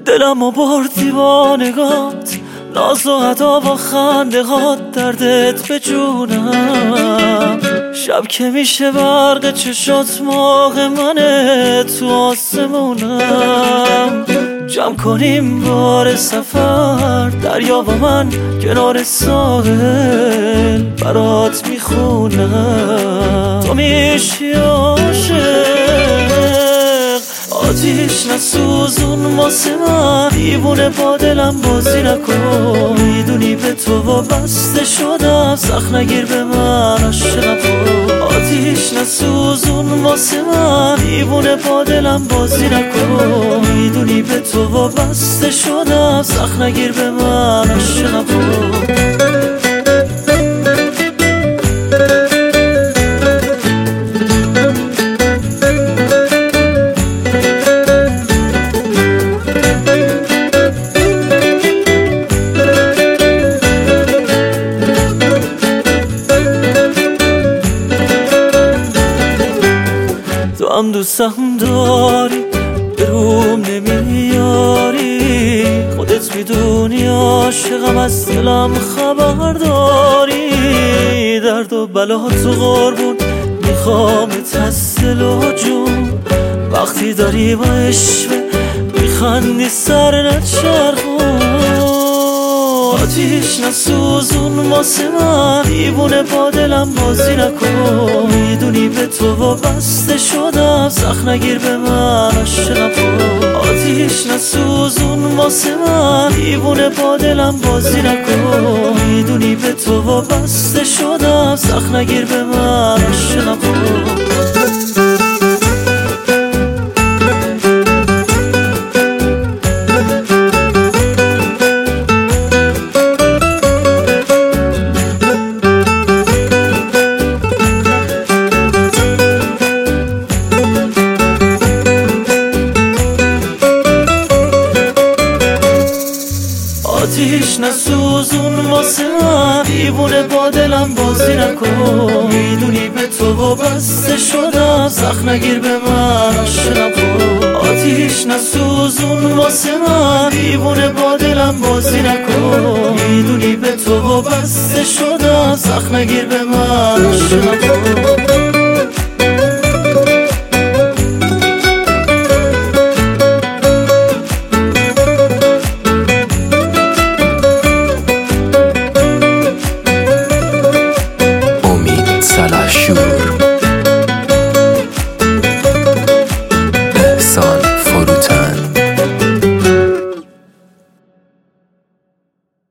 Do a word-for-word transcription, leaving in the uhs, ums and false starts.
دلم و بردی با نگات، ناز و ادا و خنده هات، دردت به جونم. شب که میشه برق چشات ماه منه تو آسمونم. جمع کنیم بار سفر، دریا و من کنار ساحل برات میخونم. تو میشی عاشق، آتیش نسوزون واسه من، دیوونه با دلم بازی نکن. میدونی به تو وابسته شدم، سخت نگیر به من عاشقم. آتیش نسوزون واسه من، دیوونه با دلم بازی نکن. میدونی به تو وابسته شدم، سخت نگیر به من عاشقم. تو هم دوستم داری، به روم نمیاری. خودت میدونی عاشقم، از دلم خبر داری. درد و بلا تو قربون میخوامت از دل و جون. وقتی داری با عشق میخندی سر نچرخون. آتیش نسوزون واسه من، دیوونه با دلم بازی نکن. میدونی به تو وابسته شدم، سخت نگیر به من عاشقم. آتیش نسوزون واسه من، دیوونه با دلم بازی نکن. میدونی به تو وابسته شدم، سخت نگیر به من عاشقم. آتیش نسوزون واسه من، دیوونه با دلم بازی نکن. میدونی به تو وابسته شدم، سخت نگیر به من عاشقم. آتیش نسوزون واسه من، دیوونه با دلم بازی نکن. میدونی به تو وابسته شدم، سخت نگیر به من عاشقم.